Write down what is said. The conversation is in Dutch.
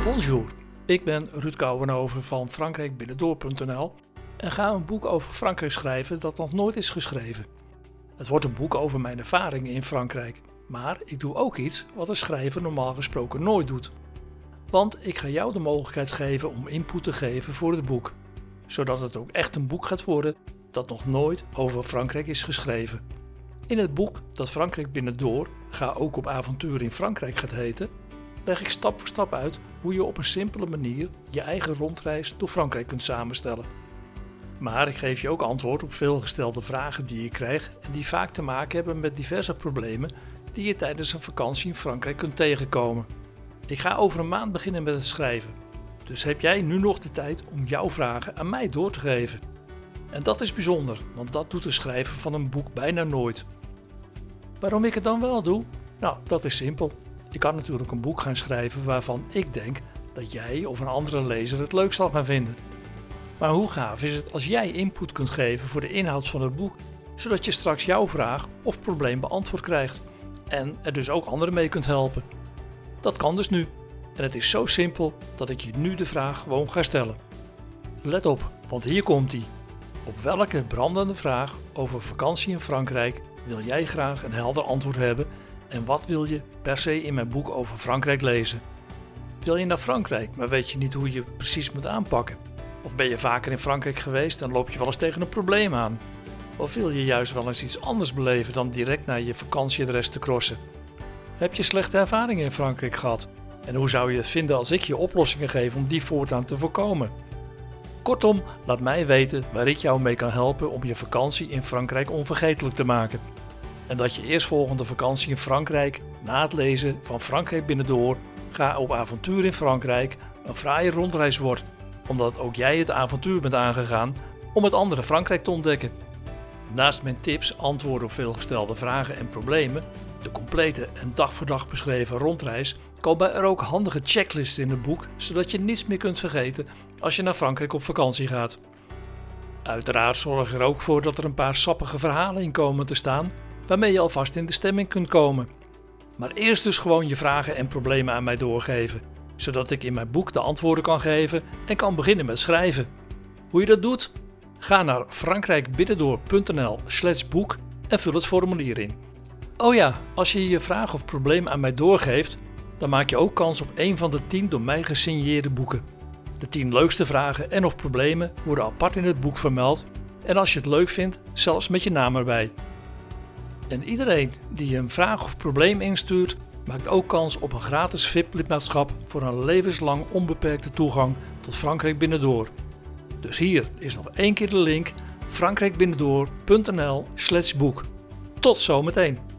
Bonjour, ik ben Ruud Kouwenhoven van frankrijkbinnendoor.nl en ga een boek over Frankrijk schrijven dat nog nooit is geschreven. Het wordt een boek over mijn ervaringen in Frankrijk, maar ik doe ook iets wat een schrijver normaal gesproken nooit doet. Want ik ga jou de mogelijkheid geven om input te geven voor het boek, zodat het ook echt een boek gaat worden dat nog nooit over Frankrijk is geschreven. In het boek dat Frankrijk Binnendoor, ga ook op avontuur in Frankrijk gaat heten, leg ik stap voor stap uit hoe je op een simpele manier je eigen rondreis door Frankrijk kunt samenstellen. Maar ik geef je ook antwoord op veel gestelde vragen die je krijgt en die vaak te maken hebben met diverse problemen die je tijdens een vakantie in Frankrijk kunt tegenkomen. Ik ga over een maand beginnen met het schrijven, dus heb jij nu nog de tijd om jouw vragen aan mij door te geven. En dat is bijzonder, want dat doet het schrijven van een boek bijna nooit. Waarom ik het dan wel doe? Nou, dat is simpel. Ik kan natuurlijk een boek gaan schrijven waarvan ik denk dat jij of een andere lezer het leuk zal gaan vinden. Maar hoe gaaf is het als jij input kunt geven voor de inhoud van het boek, zodat je straks jouw vraag of probleem beantwoord krijgt en er dus ook anderen mee kunt helpen. Dat kan dus nu en het is zo simpel dat ik je nu de vraag gewoon ga stellen. Let op, want hier komt-ie. Op welke brandende vraag over vakantie in Frankrijk wil jij graag een helder antwoord hebben en wat wil je per se in mijn boek over Frankrijk lezen? Wil je naar Frankrijk, maar weet je niet hoe je precies moet aanpakken? Of ben je vaker in Frankrijk geweest en loop je wel eens tegen een probleem aan? Of wil je juist wel eens iets anders beleven dan direct naar je vakantieadres te crossen? Heb je slechte ervaringen in Frankrijk gehad? En hoe zou je het vinden als ik je oplossingen geef om die voortaan te voorkomen? Kortom, laat mij weten waar ik jou mee kan helpen om je vakantie in Frankrijk onvergetelijk te maken. En dat je eerstvolgende vakantie in Frankrijk, na het lezen van Frankrijk Binnendoor, ga op avontuur in Frankrijk, een fraaie rondreis wordt, omdat ook jij het avontuur bent aangegaan om het andere Frankrijk te ontdekken. Naast mijn tips, antwoorden op veelgestelde vragen en problemen, de complete en dag voor dag beschreven rondreis, komen er ook handige checklists in het boek, zodat je niets meer kunt vergeten als je naar Frankrijk op vakantie gaat. Uiteraard zorg ik er ook voor dat er een paar sappige verhalen in komen te staan, waarmee je alvast in de stemming kunt komen. Maar eerst dus gewoon je vragen en problemen aan mij doorgeven, zodat ik in mijn boek de antwoorden kan geven en kan beginnen met schrijven. Hoe je dat doet? Ga naar frankrijkbinnendoor.nl/boek en vul het formulier in. Oh ja, als je je vraag of probleem aan mij doorgeeft, dan maak je ook kans op een van de 10 door mij gesigneerde boeken. De 10 leukste vragen en of problemen worden apart in het boek vermeld en als je het leuk vindt, zelfs met je naam erbij. En iedereen die een vraag of probleem instuurt, maakt ook kans op een gratis VIP-lidmaatschap voor een levenslang onbeperkte toegang tot Frankrijk Binnendoor. Dus hier is nog 1 keer de link frankrijkbinnendoor.nl/boek. Tot zometeen!